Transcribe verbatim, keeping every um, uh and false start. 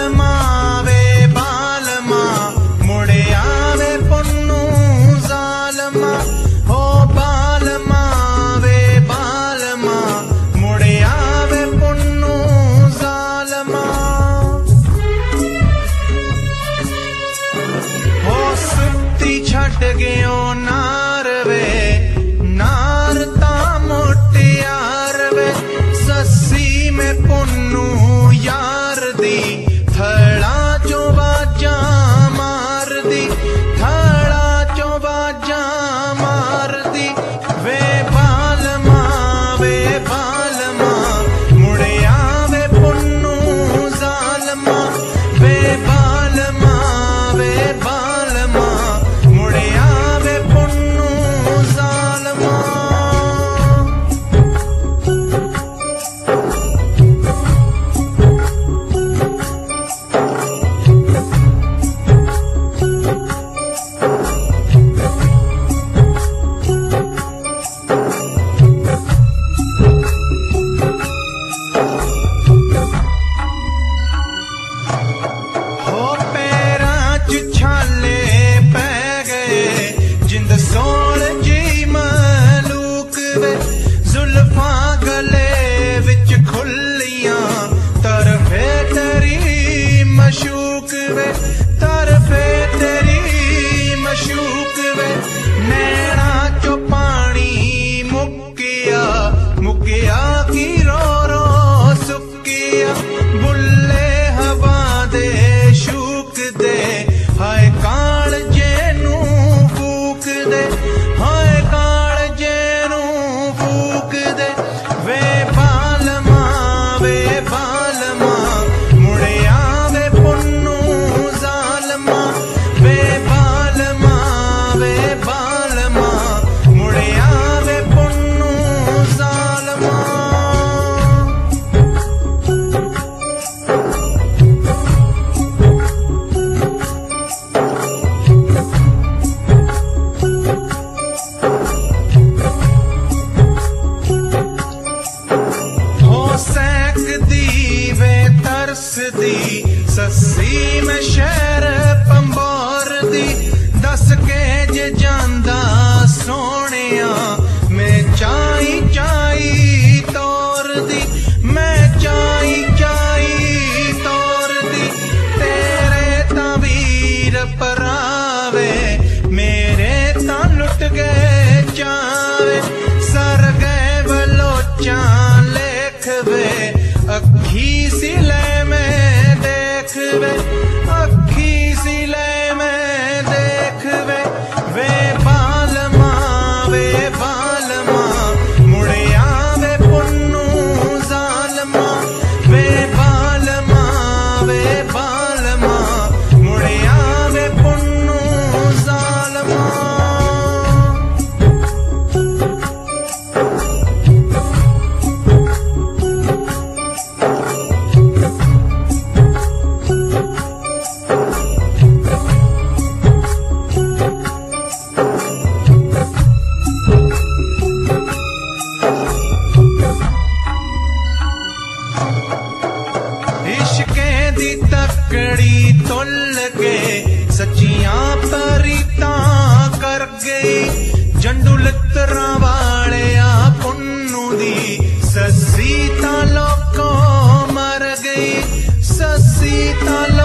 बालमा वे बालमा मुड़े आवे पुन्नू जालमा हो बालमा वे बालमा मुड़े आवे पुन्नू जालमा हो सुत्ती छट गयो नार वे नार ता मोटियार वे सस्सी में पुन्नू यार दी थड़ा चो बाजा मार दी थड़ा चो बाजा मार दी वे बालमा वे बालमा मुड़े आवे पुन्नू जालमा वे बालमा वे बालमा मुड़े आवे पुन्नू जालमा हो पैरां च छाले पै गए जिंद सोल जी मलूक वे जुल्फां गले विच खुलियां तरफे तेरी मशूक वे तरफे तेरी मशूक वे नैना चो पानी मुक्किया मुक्किया की रो रो सुक्किया बुल्ले हवा दे शूक दे हाय काल जेनू फूक दे हाय काल जेनू फूक दे वे बालमा वे बालमा मुड़े आवे पुन्नू जालमा वे बालमा वे बालमा मुड़े आवे पुन्नू जालमा हो सैक दी वे तरस दी सस्सी में शहर पंबोर दी दस के जे जांदा सोनिया मैं चाई चाई तोर दी मैं चाई चाई तोर दी तेरे ता वीर परावे मेरे ता लुट गए चावे सर गए बलोचा लेख वे अखी सिले में देख वे अखी सिले में देख वे वे बालमा वे बालमा मुड़े आवे पुन्नू जालमा वे बालमा वे बालमा मुड़े आवे पुन्नू जालमा इश्के दी तकड़ी तुल के सच्चियां परीतां कर गई जंडू लित्तरां वाले आ पुन्नू दी सस्सी ता लोको मर गई सस्सी ता